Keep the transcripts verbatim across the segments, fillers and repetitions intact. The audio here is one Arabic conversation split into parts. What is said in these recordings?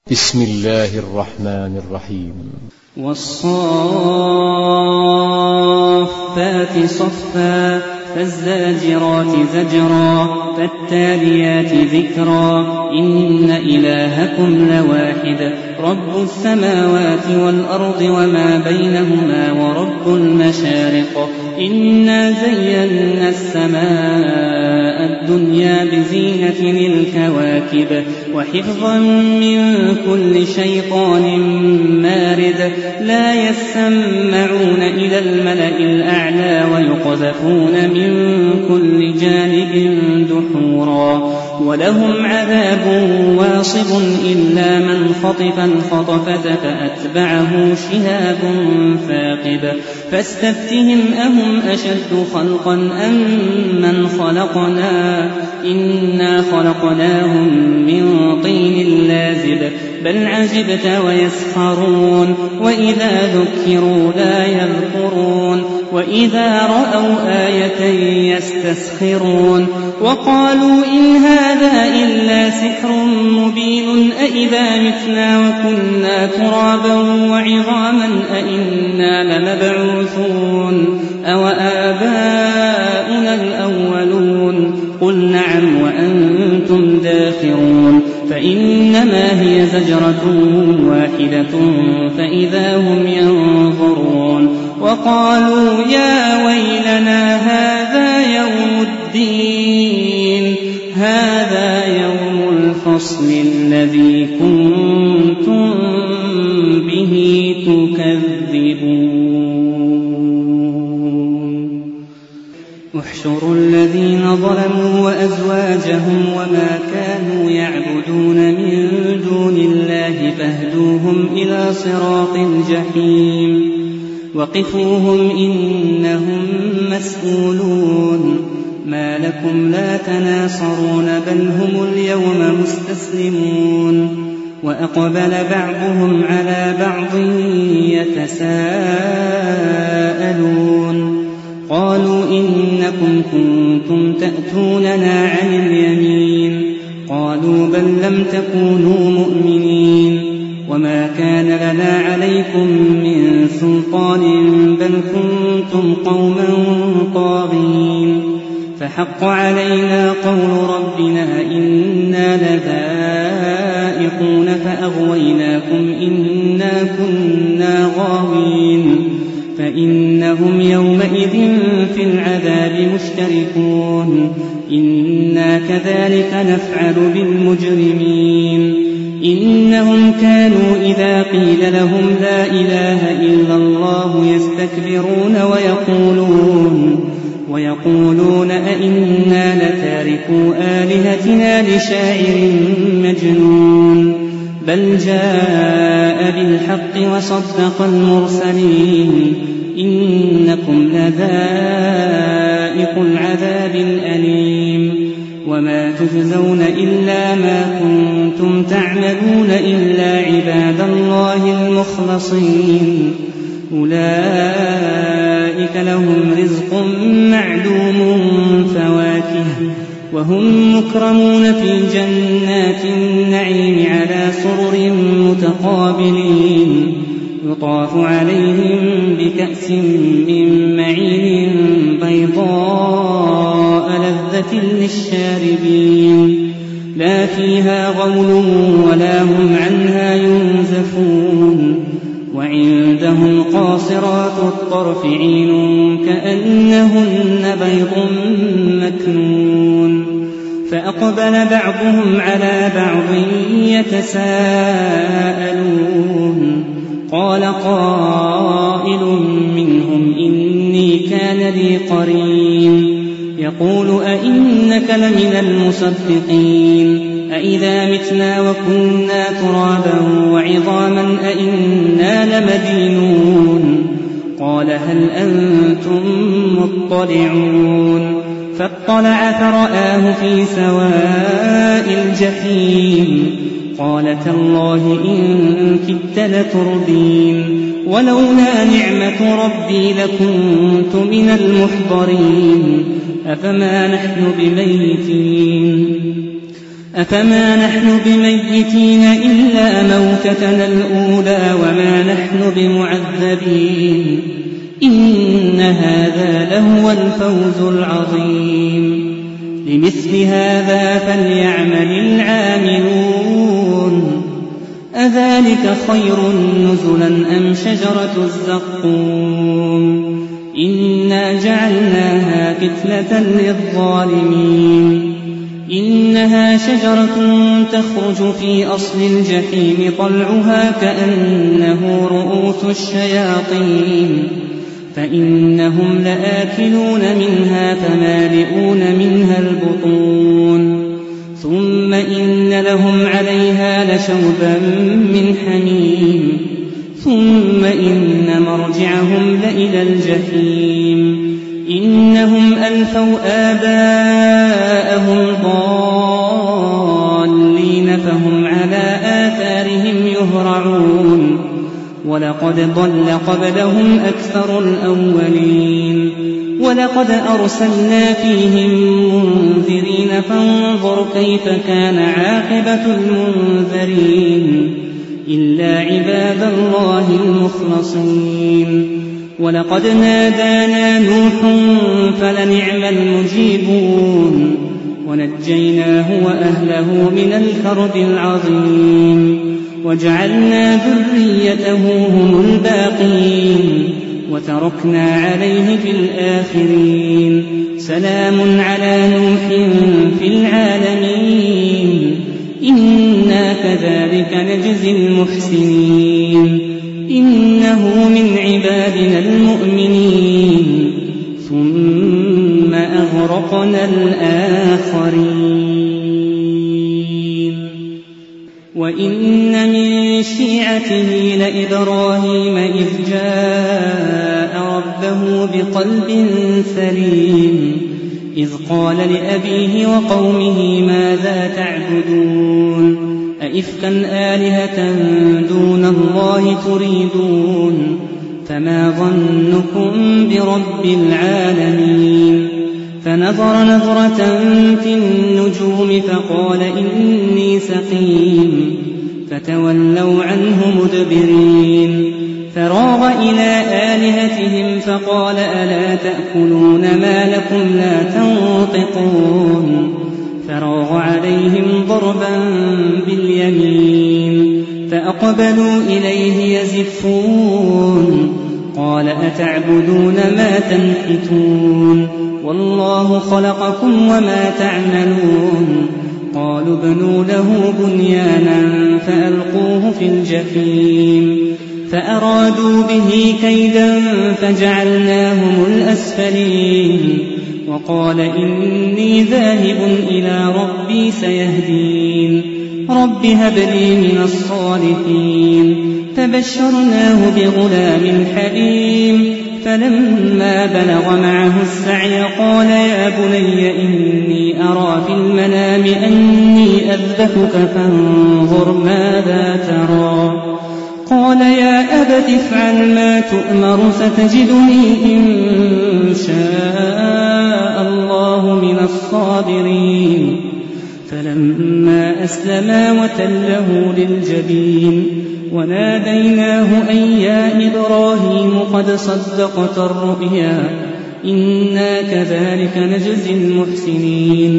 بسم الله الرحمن الرحيم. والصافات صفا فالزاجرات زجرا فالتاليات ذكرا إن إلهكم لواحد رب السماوات والأرض وما بينهما ورب المشارق إنا زينا السماء الدنيا بزينة الكواكب وحفظا من كل شيطان مارد لا يسمعون إلى الملأ الأعلى ويقذفون من كل جانب دحورا ولهم عذاب واصب إلا من خطف الخطفة فأتبعه شهاب ثاقب فاستفتهم أهم أشد خلقا أم من خلقنا إنا خلقناهم من طين لازب بل عجبت ويسخرون وإذا ذكروا لا يذكرون وإذا رأوا آية يستسخرون وقالوا إن هذا إلا سحر مبين أإذا متنا وكنا ترابا وعظاما أإنا لمبعوثون أو آباؤنا الأولون قل نعم وأنتم داخرون فإنما هي زجرة واحدة فإذا هم ينظرون وقالوا يا ويلنا هذا يوم الدين هذا يوم الفصل الذي كنتم به تكذبون احشروا الذين ظلموا وأزواجهم وما كانوا يعبدون من دون الله فاهدوهم إلى صراط الجحيم وقفوهم إنهم مسؤولون ما لكم لا تناصرون بل هم اليوم مستسلمون وأقبل بعضهم على بعض يتساءلون قالوا إنكم كنتم تأتوننا عن اليمين قالوا بل لم تكونوا مؤمنين وما كان لنا عليكم من سلطان بل كنتم قوما طاغين فحق علينا قول ربنا إنا لذائقون فأغويناكم إنا كنا غاوين فإنهم يومئذ في العذاب مشتركون إنا كذلك نفعل بالمجرمين إنهم كانوا إذا قيل لهم لا إله إلا الله يستكبرون ويقولون ويقولون أئنا لتاركو آلهتنا لشاعر مجنون بل جاء بالحق وصدق المرسلين إنكم لذائقو العذاب الأليم وما تجزون إلا ما كنتم تعملون إلا عباد الله المخلصين أولئك لهم رزق معلوم فواكه وهم مكرمون في جنات النعيم على سرر متقابلين يطاف عليهم بكأس من معين بيضاء لذة للشاربين لا فيها غول ولا هم عنها ينزفون وعندهم قاصرات الطرف عين كأنهن بيض مكنون فأقبل بعضهم على بعض يتساءلون قال قائل منهم إني كان لي قرين يقول أئنك لمن المصدقين أئذا متنا وكنا ترابا وعظاما أئنا لمدينون قال هل أنتم مطلعون فاطلع فرآه في سواء الجحيم قال تالله إن كدت لتردين ولولا نعمة ربي لكنت من المحضرين أفما نحن بميتين أفما نحن بميتين إلا موتتنا الأولى وما نحن بمعذبين إن هذا لهو الفوز العظيم لمثل هذا فليعمل العاملون أذلك خير نزلا أم شجرة الزقوم إنا جعلناها فتنة للظالمين إنها شجرة تخرج في أصل الجحيم طلعها كأنه رؤوس الشياطين فإنهم لآكلون منها فمالئون منها البطون ثم إن لهم عليها لشوبا من حميم ثم إن مرجعهم لإلى الجحيم إنهم ألفوا آباءهم ضالين فهم على آثارهم يهرعون ولقد ضل قبلهم أكثر الأولين ولقد أرسلنا فيهم منذرين فانظر كيف كان عاقبة المنذرين إلا عباد الله المخلصين ولقد نادانا نوح فلنعم المجيبون ونجيناه وأهله من الكرب العظيم وجعلنا ذريته هم الباقين وتركنا عليه في الآخرين سلام على نوح في العالمين إنا كذلك نجزي المحسنين إنه من عبادنا المؤمنين ثم أغرقنا الآخرين وإن من شيعته لإبراهيم إذ جاء ربه بقلب سليم إذ قال لأبيه وقومه ماذا تعبدون أئفكا آلهة دون الله تريدون فما ظنكم برب العالمين فنظر نظرة في النجوم فقال إني سقيم فتولوا عنه مدبرين فراغ إلى آلهتهم فقال ألا تأكلون ما لكم لا تنطقون فراغ عليهم ضربا باليمين فأقبلوا إليه يزفون قال أتعبدون ما تنحتون والله خلقكم وما تعملون قالوا ابنوا له بنيانا فألقوه في الجحيم فأرادوا به كيدا فجعلناهم الأسفلين وقال إني ذاهب إلى ربي سيهدين رب هب لي من الصالحين فبشرناه بغلام حليم فلما بلغ معه السعي قال يا بني إني أرى في المنام أني أذبحك فانظر ماذا ترى قال يا أبت افعل ما تؤمر ستجدني إن شاء الله من الصابرين فلما أسلما وتله للجبين وناديناه أن يا إبراهيم قد صدقت الرؤيا إنا كذلك نجزي المحسنين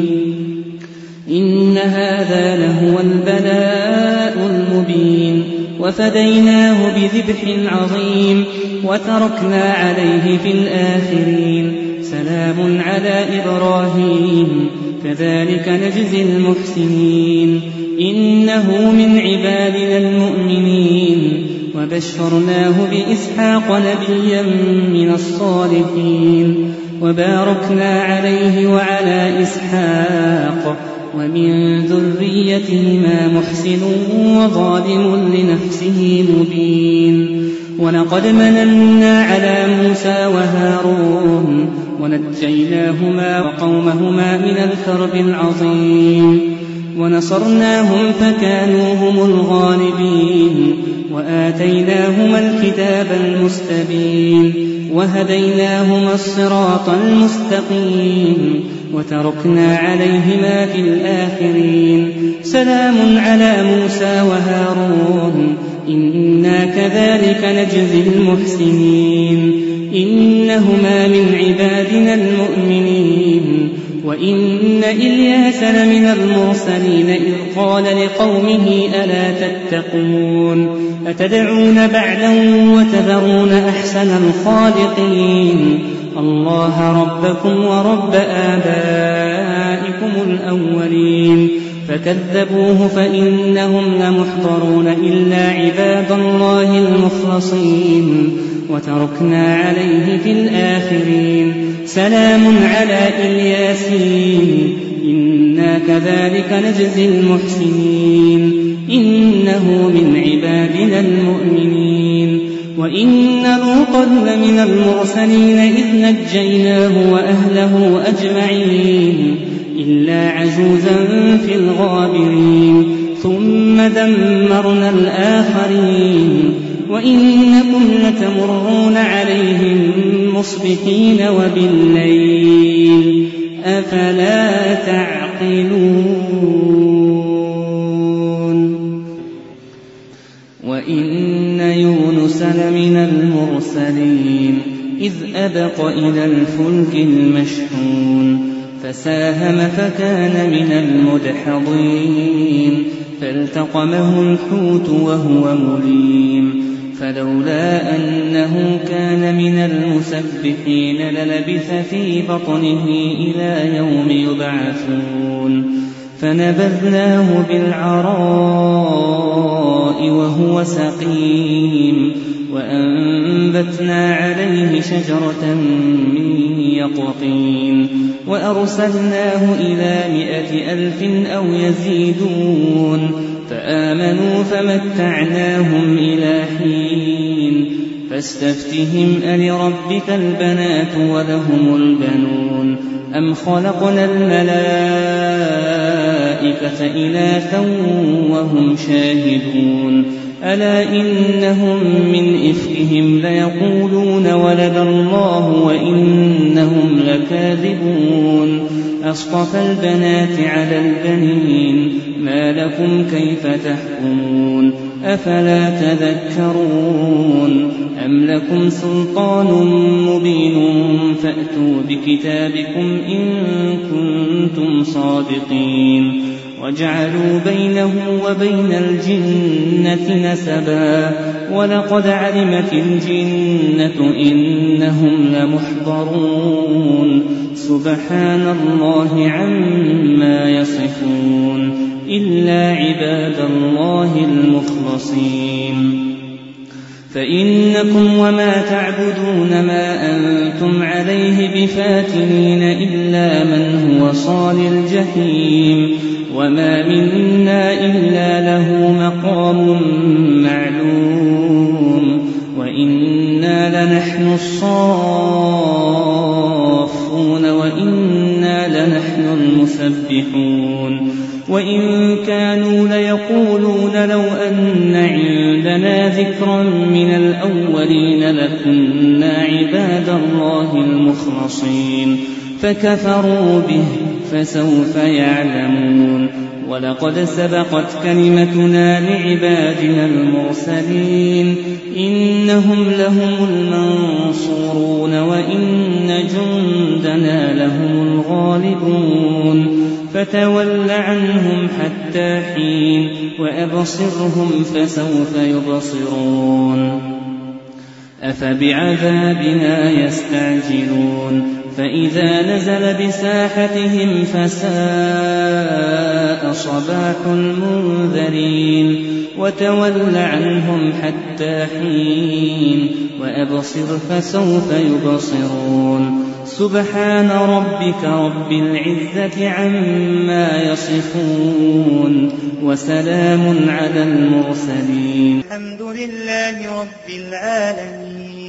إن هذا لهو البلاء المبين وفديناه بذبح عظيم وتركنا عليه في الآخرين سلام على إبراهيم كذلك نجزي المحسنين إنه من عبادنا المؤمنين وبشرناه بإسحاق نبيا من الصالحين وباركنا عليه وعلى إسحاق ومن ذريتهما محسن وظالم لنفسه مبين ولقد مننا على موسى وهارون ونجيناهما وقومهما من الكرب العظيم ونصرناهم فكانوا هم الغالبين وآتيناهما الكتاب المستبين وهديناهما الصراط المستقيم وتركنا عليهما في الآخرين سلام على موسى وهارون إنا كذلك نجزي المحسنين إنهما من عبادنا المؤمنين وإن إلياس لمن المرسلين إذ قال لقومه ألا تتقون أتدعون بعلا وتذرون أحسن الخالقين الله ربكم ورب آبائكم الأولين فكذبوه فإنهم لمحضرون إلا عباد الله المخلصين وتركنا عليه في الآخرين سلام على الياسين إنا كذلك نجزي المحسنين إنه من عبادنا المؤمنين وإن لوطا لمن المرسلين إذ نجيناه وأهله أجمعين إلا عجوزا في الغابرين ثم دمرنا الآخرين وإنكم لتمرون عليهم مصبحين وبالليل أفلا تعقلون وإن يونس لمن المرسلين إذ أبق إلى الفلك المشحون فساهم فكان من المدحضين فالتقمه الحوت وهو مليم فلولا أنه كان من المسبحين للبث في بطنه إلى يوم يبعثون فنبذناه بالعراء وهو سقيم وأنبتنا عليه شجرة من يقطين وأرسلناه إلى مائة ألف أو يزيدون فآمنوا فمتعناهم إلى حين فاستفتهم ألربك البنات ولهم البنون أم خلقنا الملائكة إناثا وهم شاهدون ألا إنهم من إفكهم ليقولون ولد الله وإنهم لكاذبون أصطفى البنات على البنين ما لكم كيف تحكمون أفلا تذكرون أم لكم سلطان مبين فأتوا بكتابكم إن كنتم صادقين وجعلوا بينه وبين الجنة نسبا ولقد علمت الجنة إنهم لمحضرون سبحان الله عما يصفون إلا عباد الله المخلصين فإنكم وما تعبدون ما أنتم عليه بفاتنين إلا من هو صال الجحيم وما منا إلا له مقام معلوم وإنا لنحن الصافون وإنا لنحن المسبحون وإن كانوا ليقولون لو أن عندنا ذكرا من الأولين لكنا عباد الله المخلصين فكفروا به فسوف يعلمون ولقد سبقت كلمتنا لعبادنا المرسلين إنهم لهم المنصورون وإن جندنا لهم الغالبون فتول عنهم حتى حين وأبصرهم فسوف يبصرون أفبعذابنا يستعجلون فإذا نزل بساحتهم فساء صباح المنذرين وتول عنهم حتى حين وأبصر فسوف يبصرون سبحان ربك رب العزة عما يصفون وسلام على المرسلين الحمد لله رب العالمين